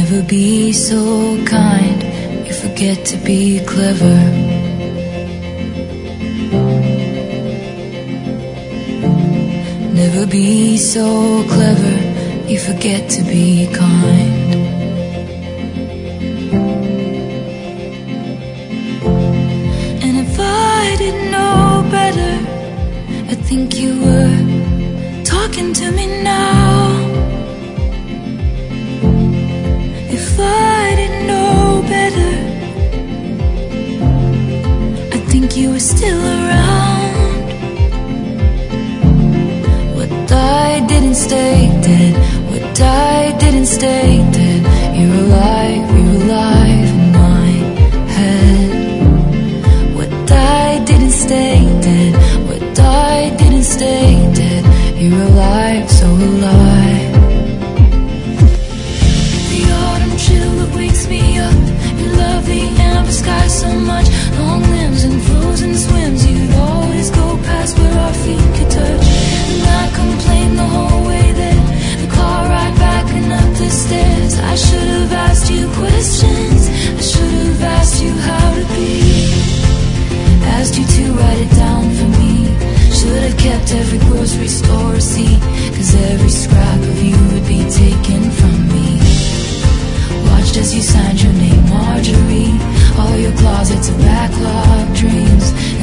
Never be so kind, you forget to be clever. Never be so clever, you forget to be kind. And if I didn't know better, I think you were talking to me now. If I didn't know better, I think you were still around. What died didn't stay dead. What died didn't stay dead. You're alive in my head. What died didn't stay dead. What died didn't stay dead. You're alive, so alive. The autumn chill that wakes me up. You love the amber sky so much. Long limbs and frozen swims. You'd always go past where our feet could touch. And I complained the whole way there. The car ride back and up the stairs. I should have asked you questions. I should have asked you how to be. Asked you to write it down for me. Should have kept every grocery store receipt, 'cause every scrap of you would be taken from me. Watched as you signed your name, Marjorie. All your closets of backlog dreams.